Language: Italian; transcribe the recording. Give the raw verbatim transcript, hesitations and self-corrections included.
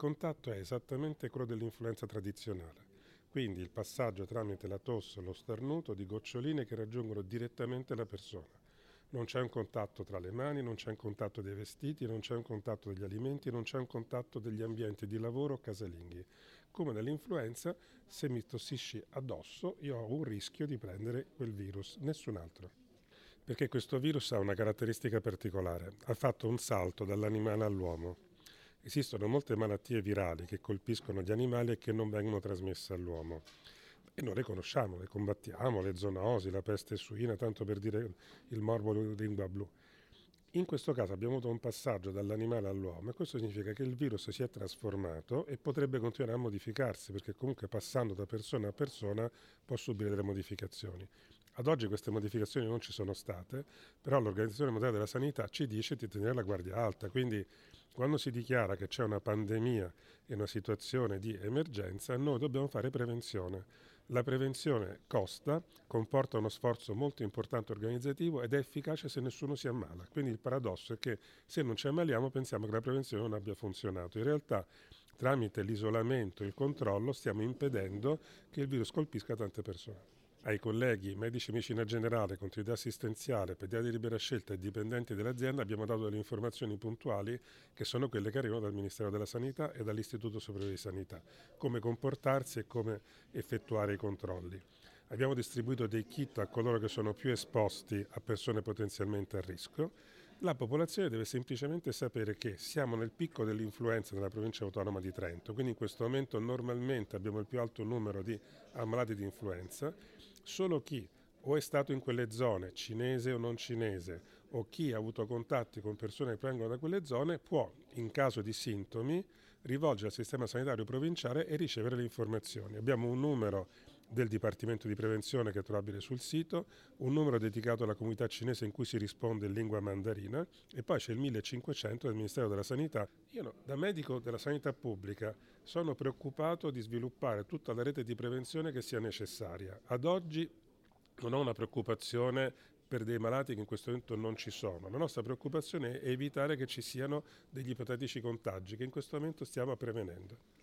contatto è esattamente quello dell'influenza tradizionale, quindi il passaggio tramite la tosse o lo starnuto di goccioline che raggiungono direttamente la persona. Non c'è un contatto tra le mani, non c'è un contatto dei vestiti, non c'è un contatto degli alimenti, non c'è un contatto degli ambienti di lavoro casalinghi. Come nell'influenza, se mi tossisci addosso io ho un rischio di prendere quel virus, nessun altro. Perché questo virus ha una caratteristica particolare, ha fatto un salto dall'animale all'uomo. Esistono molte malattie virali che colpiscono gli animali e che non vengono trasmesse all'uomo. E noi le conosciamo, le combattiamo, le zoonosi, la peste suina, tanto per dire il morbo lingua blu. In questo caso abbiamo avuto un passaggio dall'animale all'uomo e questo significa che il virus si è trasformato e potrebbe continuare a modificarsi perché comunque passando da persona a persona può subire delle modificazioni. Ad oggi queste modificazioni non ci sono state, però l'Organizzazione Mondiale della Sanità ci dice di tenere la guardia alta, quindi quando si dichiara che c'è una pandemia e una situazione di emergenza, noi dobbiamo fare prevenzione. La prevenzione costa, comporta uno sforzo molto importante organizzativo ed è efficace se nessuno si ammala. Quindi il paradosso è che se non ci ammaliamo pensiamo che la prevenzione non abbia funzionato. In realtà tramite l'isolamento e il controllo stiamo impedendo che il virus colpisca tante persone. Ai colleghi medici di medicina generale, continuità assistenziale, pediatri di libera scelta e dipendenti dell'azienda abbiamo dato delle informazioni puntuali che sono quelle che arrivano dal Ministero della Sanità e dall'Istituto Superiore di Sanità, come comportarsi e come effettuare i controlli. Abbiamo distribuito dei kit a coloro che sono più esposti a persone potenzialmente a rischio. La popolazione deve semplicemente sapere che siamo nel picco dell'influenza nella provincia autonoma di Trento, quindi in questo momento normalmente abbiamo il più alto numero di ammalati di influenza. Solo chi o è stato in quelle zone, cinese o non cinese, o chi ha avuto contatti con persone che provengono da quelle zone può, in caso di sintomi, rivolgere al sistema sanitario provinciale e ricevere le informazioni. Abbiamo un numero del Dipartimento di Prevenzione che è trovabile sul sito, un numero dedicato alla comunità cinese in cui si risponde in lingua mandarina e poi c'è il millecinquecento del Ministero della Sanità. Io no, da medico della sanità pubblica sono preoccupato di sviluppare tutta la rete di prevenzione che sia necessaria. Ad oggi non ho una preoccupazione per dei malati che in questo momento non ci sono. La nostra preoccupazione è evitare che ci siano degli ipotetici contagi che in questo momento stiamo prevenendo.